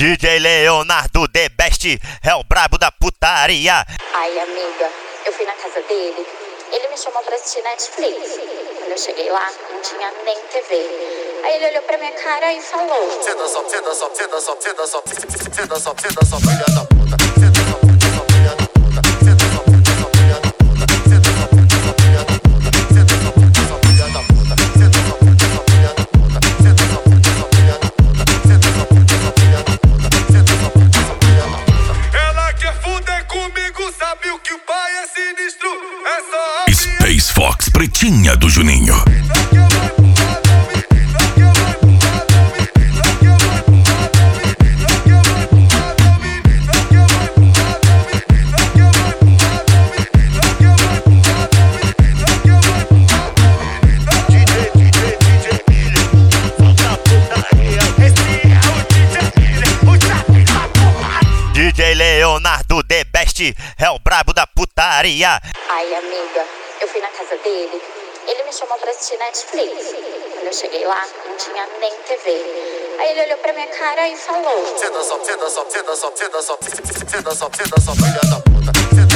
DJ Leonardo The Best é o brabo da putaria. Ai, amiga, eu fui na casa dele. Ele me chamou pra assistir Netflix. Quando eu cheguei lá, não tinha nem TV. Aí ele olhou pra minha cara e falou: Senta só, senta só, senta só, senta só, senta só, senta só, filha da puta. Senta só, filha da puta. Senta só, filha da puta. Senta só, filha da puta. Senta só, filha da puta. Senta só, filha da puta. Senta só, filha da puta. Senta só, filha da puta. Senta só, filha da puta. Ela quer fuder comigo, sabe o que o pai é sinistro? É só Space Fox, pretinha do Juninho. DJ Leonardo The Best é o brabo da putaria. ai, amiga, eu fui na casa dele. Ele me chamou pra assistir Netflix. Quando eu cheguei lá, não tinha nem TV. Aí ele olhou pra minha cara e falou: Senta só, senta só, senta só, senta só, senta só, senta só, filha da puta.